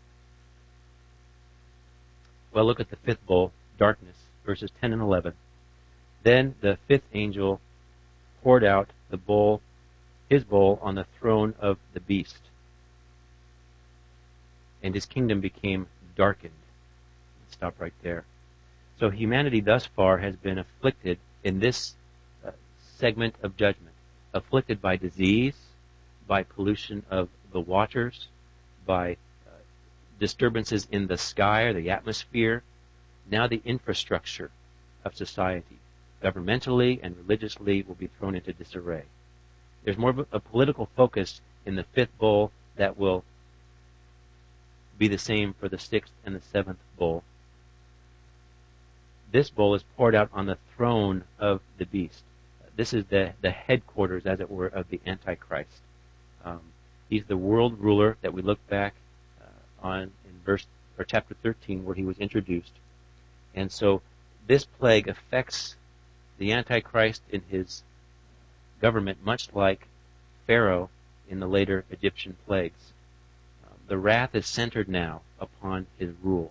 Well, look at the fifth bowl, darkness, verses ten and eleven. Then the fifth angel poured out the bowl, his bowl, on the throne of the beast. and his kingdom became darkened. Let's stop right there. So humanity thus far has been afflicted in this uh, segment of judgment, afflicted by disease, by pollution of the waters, by uh, disturbances in the sky or the atmosphere, now the infrastructure of society, governmentally and religiously, will be thrown into disarray. There's more of a political focus in the fifth bowl that will be the same for the sixth and the seventh bowl. This bowl is poured out on the throne of the beast. This is the, the headquarters, as it were, of the Antichrist. Um, he's the world ruler that we look back uh, on in verse or chapter thirteen, where he was introduced. And so this plague affects the Antichrist in his government, much like Pharaoh in the later Egyptian plagues. Um, the wrath is centered now upon his rule.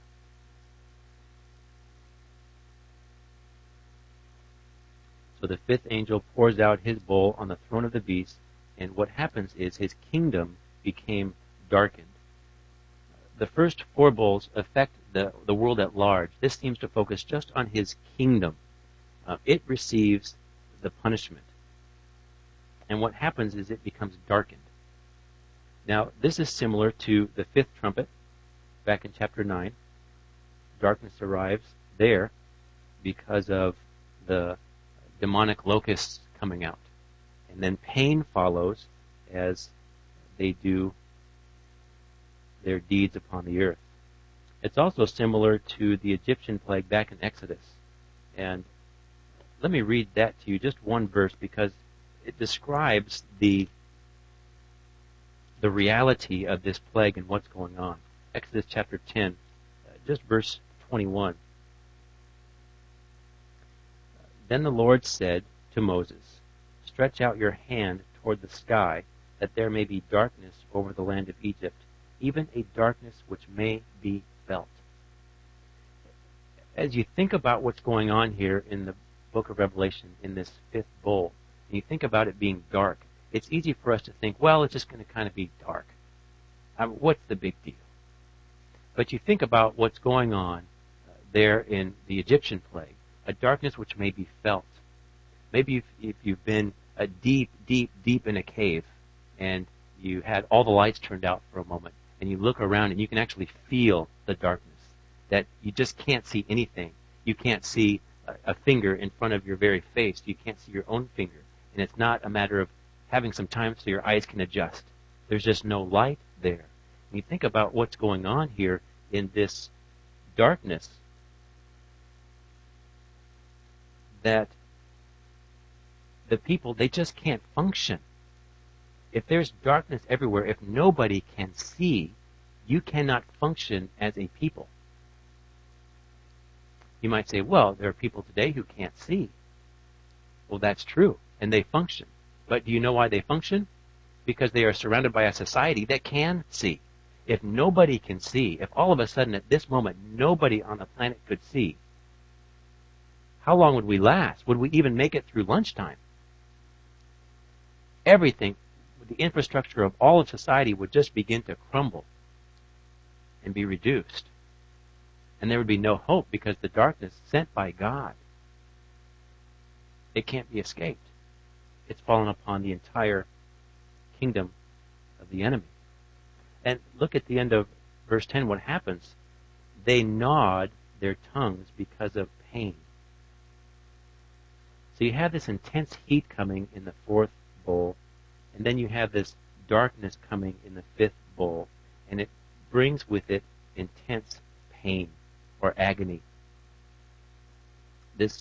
So the fifth angel pours out his bowl on the throne of the beast, and what happens is his kingdom became darkened. The first four bowls affect the, the world at large. This seems to focus just on his kingdom. Uh, it receives the punishment. And what happens is it becomes darkened. Now, this is similar to the fifth trumpet, back in chapter nine. Darkness arrives there because of the demonic locusts coming out. And then pain follows as they do their deeds upon the earth. It's also similar to the Egyptian plague back in Exodus. And let me read that to you, just one verse, because it describes the the reality of this plague and what's going on. Exodus chapter ten, uh, just verse twenty-one. Then the Lord said to Moses, "Stretch out your hand toward the sky, that there may be darkness over the land of Egypt, even a darkness which may be felt." As you think about what's going on here in the book of Revelation, in this fifth bowl, and you think about it being dark, it's easy for us to think, well, it's just going to kind of be dark. Um, what's the big deal? But you think about what's going on uh, there in the Egyptian plague, a darkness which may be felt. Maybe if, if you've been uh, deep, deep, deep in a cave, and you had all the lights turned out for a moment, and you look around and you can actually feel the darkness, that you just can't see anything. You can't see a, a finger in front of your very face. You can't see your own finger. And it's not a matter of having some time so your eyes can adjust. There's just no light there. And you think about what's going on here in this darkness, that the people, they just can't function. If there's darkness everywhere, if nobody can see, you cannot function as a people. You might say, well, there are people today who can't see. Well, that's true, and they function. But do you know why they function? Because they are surrounded by a society that can see. If nobody can see, if all of a sudden at this moment nobody on the planet could see, how long would we last? Would we even make it through lunchtime? Everything, the infrastructure of all of society would just begin to crumble and be reduced. And there would be no hope because the darkness sent by God, it can't be escaped. It's fallen upon the entire kingdom of the enemy. And look at the end of verse ten, what happens? They gnawed their tongues because of pain. So you have this intense heat coming in the fourth bowl, and then you have this darkness coming in the fifth bowl, and it brings with it intense pain or agony. This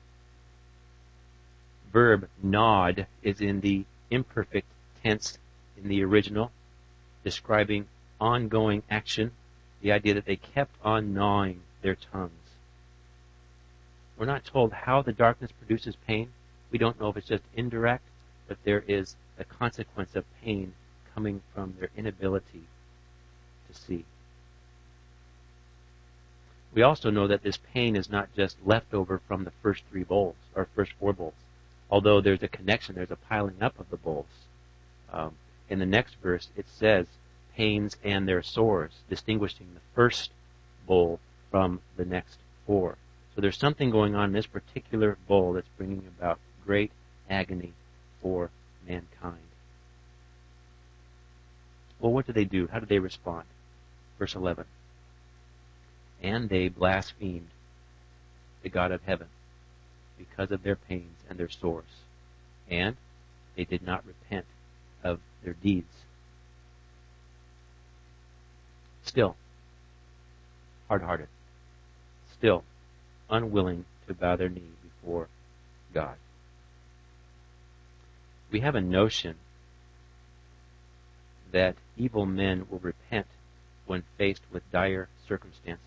verb gnawed is in the imperfect tense in the original, describing ongoing action, the idea that they kept on gnawing their tongues. We're not told how the darkness produces pain. We don't know if it's just indirect, but there is a consequence of pain coming from their inability to see. We also know that this pain is not just leftover from the first three bowls, or first four bowls, although there's a connection, there's a piling up of the bowls. Um, in the next verse, it says, pains and their sores, distinguishing the first bowl from the next four. So there's something going on in this particular bowl that's bringing about great agony for mankind. Well, what do they do? How do they respond? Verse eleven. And they blasphemed the God of heaven because of their pains and their sores, and they did not repent of their deeds. Still, hard-hearted. Still, unwilling to bow their knee before God. We have a notion that evil men will repent when faced with dire circumstances.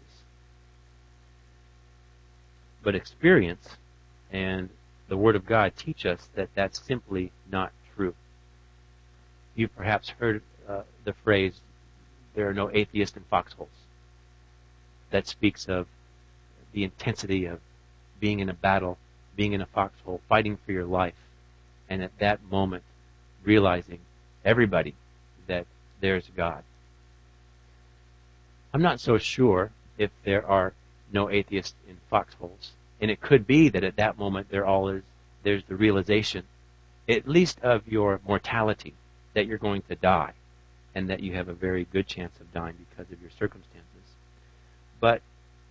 But experience and the Word of God teach us that that's simply not true. You've perhaps heard uh, the phrase, there are no atheists in foxholes. That speaks of the intensity of being in a battle, being in a foxhole, fighting for your life, and at that moment realizing, everybody, that there's God. I'm not so sure if there are no atheists in foxholes, and it could be that at that moment there all is there's the realization, at least of your mortality, that you're going to die, and that you have a very good chance of dying because of your circumstances. But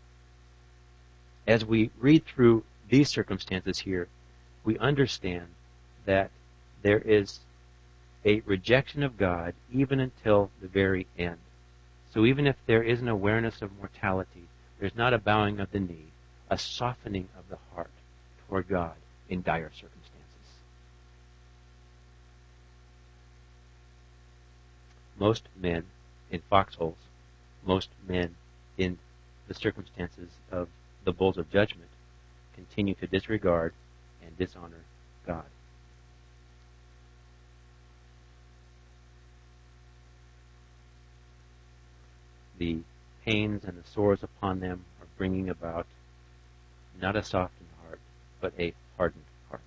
as we read through these circumstances here, we understand that there is a rejection of God even until the very end. So even if there is an awareness of mortality, there's not a bowing of the knee, a softening of the heart toward God in dire circumstances. Most men in foxholes, most men in the circumstances of the bowls of judgment, continue to disregard and dishonor God. The pains and the sores upon them are bringing about not a softened heart, but a hardened heart.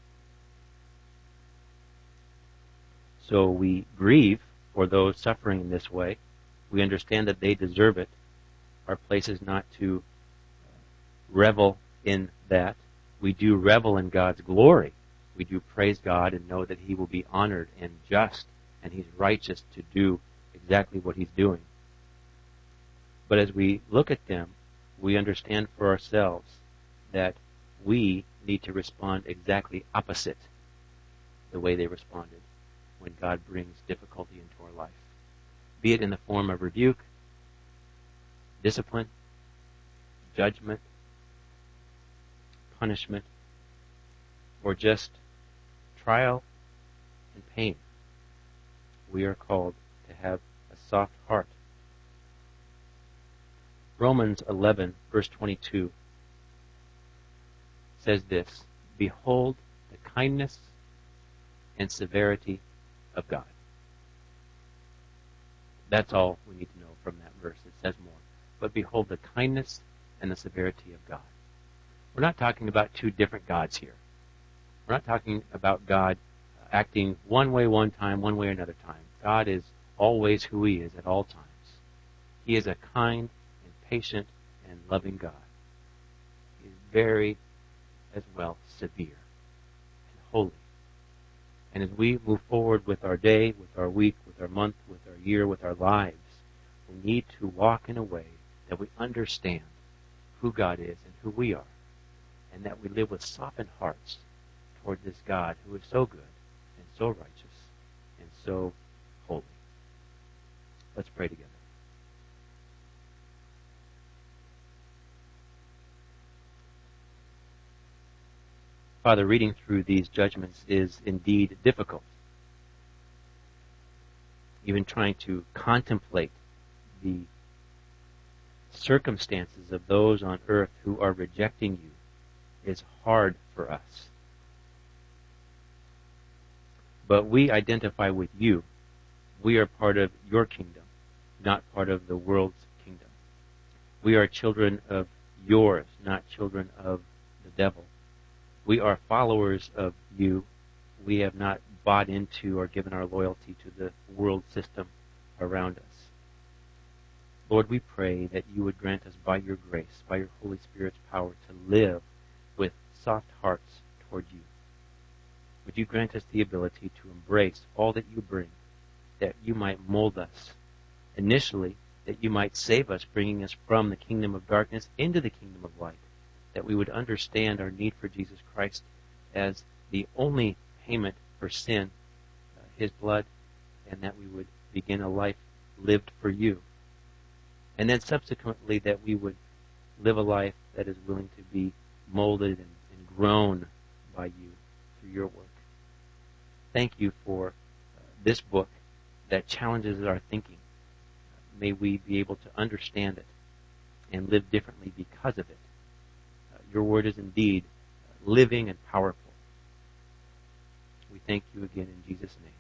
So we grieve for those suffering in this way. We understand that they deserve it. Our place is not to revel in that. We do revel in God's glory. We do praise God and know that He will be honored and just, and He's righteous to do exactly what He's doing. But as we look at them, we understand for ourselves that we need to respond exactly opposite the way they responded when God brings difficulty into our life. Be it in the form of rebuke, discipline, judgment, punishment, or just trial and pain. We are called to have a soft heart. Romans eleven, verse twenty-two says this, "Behold the kindness and severity of God." That's all we need to know from that verse. It says more. But behold the kindness and the severity of God. We're not talking about two different gods here. We're not talking about God acting one way one time, one way another time. God is always who He is at all times. He is a kind and patient and loving God. He is very, as well, severe and holy. And as we move forward with our day, with our week, with our month, with our year, with our lives, we need to walk in a way that we understand who God is and who we are, and that we live with softened hearts toward this God who is so good and so righteous and so holy. Let's pray together. Father, reading through these judgments is indeed difficult. Even trying to contemplate the circumstances of those on earth who are rejecting you is hard for us. But we identify with you. We are part of your kingdom, not part of the world's kingdom. We are children of yours, not children of the devil. We are followers of you. We have not bought into or given our loyalty to the world system around us. Lord, we pray that you would grant us by your grace, by your Holy Spirit's power, to live with soft hearts toward you. Would you grant us the ability to embrace all that you bring, that you might mold us, initially, that you might save us, bringing us from the kingdom of darkness into the kingdom of light, that we would understand our need for Jesus Christ as the only payment for sin, uh, his blood, and that we would begin a life lived for you. And then subsequently that we would live a life that is willing to be molded and, and grown by you through your work. Thank you for uh, this book that challenges our thinking. May we be able to understand it and live differently because of it. Uh, your word is indeed living and powerful. We thank you again in Jesus' name.